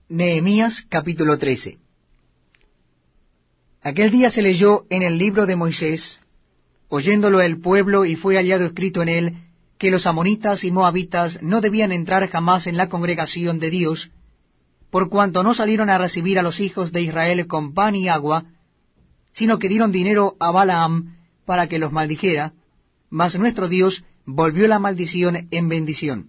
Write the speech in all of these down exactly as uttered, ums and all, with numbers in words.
Nehemías capítulo trece. Aquel día se leyó en el libro de Moisés, oyéndolo el pueblo, y fue hallado escrito en él, que los amonitas y moabitas no debían entrar jamás en la congregación de Dios, por cuanto no salieron a recibir a los hijos de Israel con pan y agua, sino que dieron dinero a Balaam para que los maldijera, mas nuestro Dios volvió la maldición en bendición.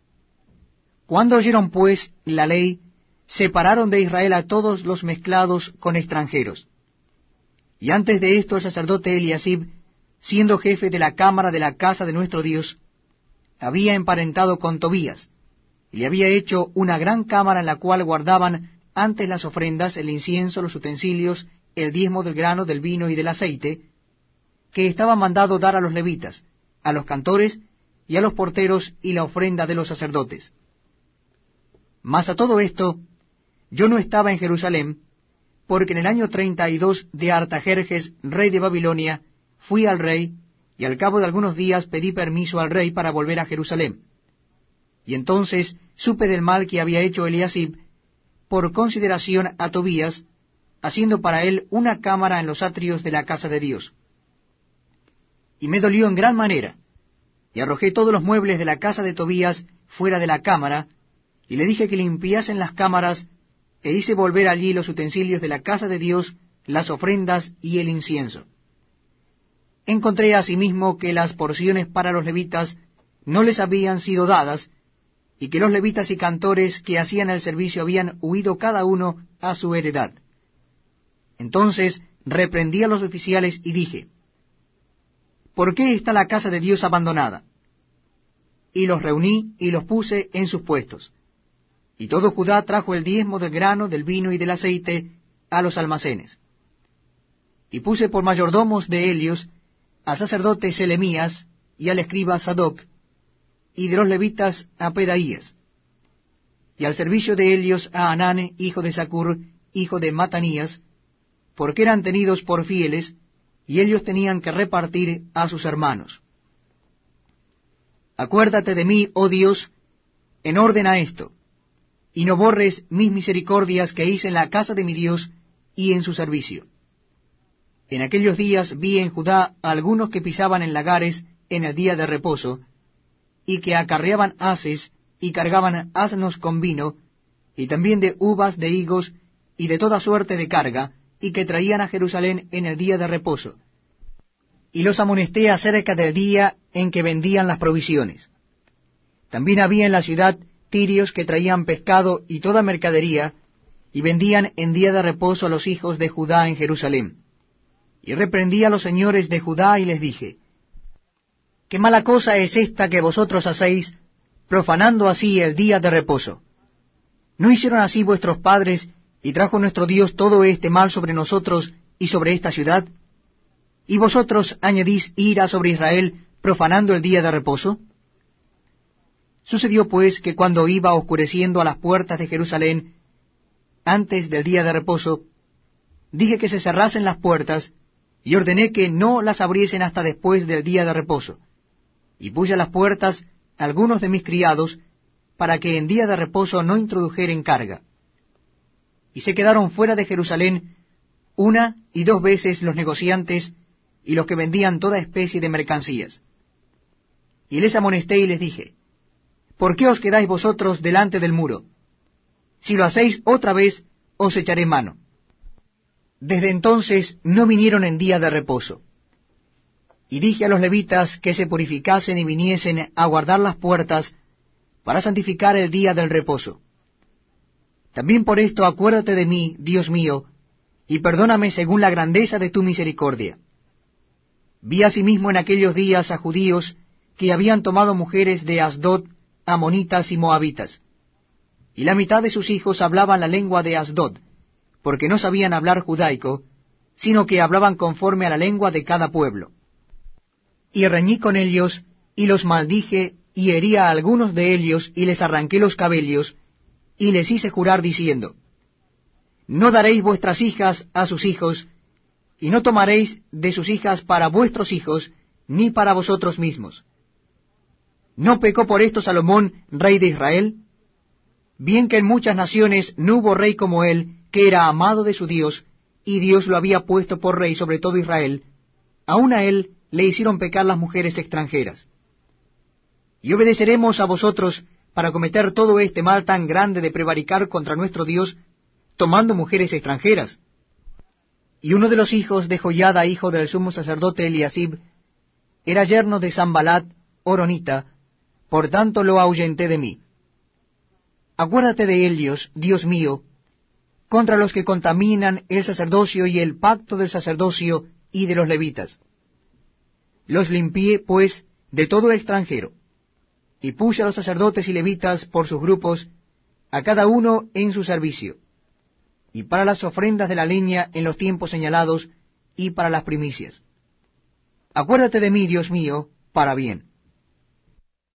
Cuando oyeron pues la ley, separaron de Israel a todos los mezclados con extranjeros. Y antes de esto el sacerdote Eliasib, siendo jefe de la cámara de la casa de nuestro Dios, había emparentado con Tobías, y le había hecho una gran cámara en la cual guardaban antes las ofrendas, el incienso, los utensilios, el diezmo del grano, del vino y del aceite, que estaba mandado dar a los levitas, a los cantores y a los porteros, y la ofrenda de los sacerdotes. Mas a todo esto yo no estaba en Jerusalén, porque en el año treinta y dos de Artajerjes, rey de Babilonia, fui al rey, y al cabo de algunos días pedí permiso al rey para volver a Jerusalén. Y entonces supe del mal que había hecho Eliasib, por consideración a Tobías, haciendo para él una cámara en los atrios de la casa de Dios. Y me dolió en gran manera, y arrojé todos los muebles de la casa de Tobías fuera de la cámara, y le dije que limpiasen las cámaras, e hice volver allí los utensilios de la casa de Dios, las ofrendas y el incienso. Encontré asimismo que las porciones para los levitas no les habían sido dadas, y que los levitas y cantores que hacían el servicio habían huido cada uno a su heredad. Entonces reprendí a los oficiales y dije, ¿por qué está la casa de Dios abandonada? Y los reuní y los puse en sus puestos. Y todo Judá trajo el diezmo del grano, del vino y del aceite a los almacenes. Y puse por mayordomos de ellos al sacerdote Selemías y al escriba Sadoc, y de los levitas a Pedaías, y al servicio de ellos a Hanán, hijo de Zacur, hijo de Matanías, porque eran tenidos por fieles, y ellos tenían que repartir a sus hermanos. Acuérdate de mí, oh Dios, en orden a esto, y no borres mis misericordias que hice en la casa de mi Dios y en su servicio. En aquellos días vi en Judá a algunos que pisaban en lagares en el día de reposo, y que acarreaban haces y cargaban asnos con vino, y también de uvas, de higos, y de toda suerte de carga, y que traían a Jerusalén en el día de reposo. Y los amonesté acerca del día en que vendían las provisiones. También había en la ciudad tirios que traían pescado y toda mercadería, y vendían en día de reposo a los hijos de Judá en Jerusalén. Y reprendí a los señores de Judá y les dije, ¿qué mala cosa es esta que vosotros hacéis, profanando así el día de reposo? ¿No hicieron así vuestros padres, y trajo nuestro Dios todo este mal sobre nosotros y sobre esta ciudad? ¿Y vosotros añadís ira sobre Israel, profanando el día de reposo? Sucedió pues que cuando iba oscureciendo a las puertas de Jerusalén, antes del día de reposo, dije que se cerrasen las puertas, y ordené que no las abriesen hasta después del día de reposo. Y puse a las puertas algunos de mis criados, para que en día de reposo no introdujeren carga. Y se quedaron fuera de Jerusalén una y dos veces los negociantes y los que vendían toda especie de mercancías. Y les amonesté y les dije, ¿por qué os quedáis vosotros delante del muro? Si lo hacéis otra vez, os echaré mano. Desde entonces no vinieron en día de reposo. Y dije a los levitas que se purificasen y viniesen a guardar las puertas para santificar el día del reposo. También por esto acuérdate de mí, Dios mío, y perdóname según la grandeza de tu misericordia. Vi asimismo en aquellos días a judíos que habían tomado mujeres de Asdod, amonitas y moabitas, y la mitad de sus hijos hablaban la lengua de Asdod, porque no sabían hablar judaico, sino que hablaban conforme a la lengua de cada pueblo. Y reñí con ellos, y los maldije, y herí a algunos de ellos, y les arranqué los cabellos, y les hice jurar diciendo, no daréis vuestras hijas a sus hijos, y no tomaréis de sus hijas para vuestros hijos, ni para vosotros mismos. ¿No pecó por esto Salomón, rey de Israel? bien que en muchas naciones no hubo rey como él, que era amado de su Dios, y Dios lo había puesto por rey sobre todo Israel, aun a él le hicieron pecar las mujeres extranjeras. Y obedeceremos a vosotros para cometer todo este mal tan grande de prevaricar contra nuestro Dios, tomando mujeres extranjeras. Y uno de los hijos de Joiada, hijo del sumo sacerdote Eliasib, era yerno de Sanbalat, horonita, por tanto lo ahuyenté de mí. Acuérdate de ellos, Dios mío, contra los que contaminan el sacerdocio y el pacto del sacerdocio y de los levitas. Los limpié, pues, de todo extranjero, y puse a los sacerdotes y levitas por sus grupos, a cada uno en su servicio, y para las ofrendas de la leña en los tiempos señalados, y para las primicias. Acuérdate de mí, Dios mío, para bien.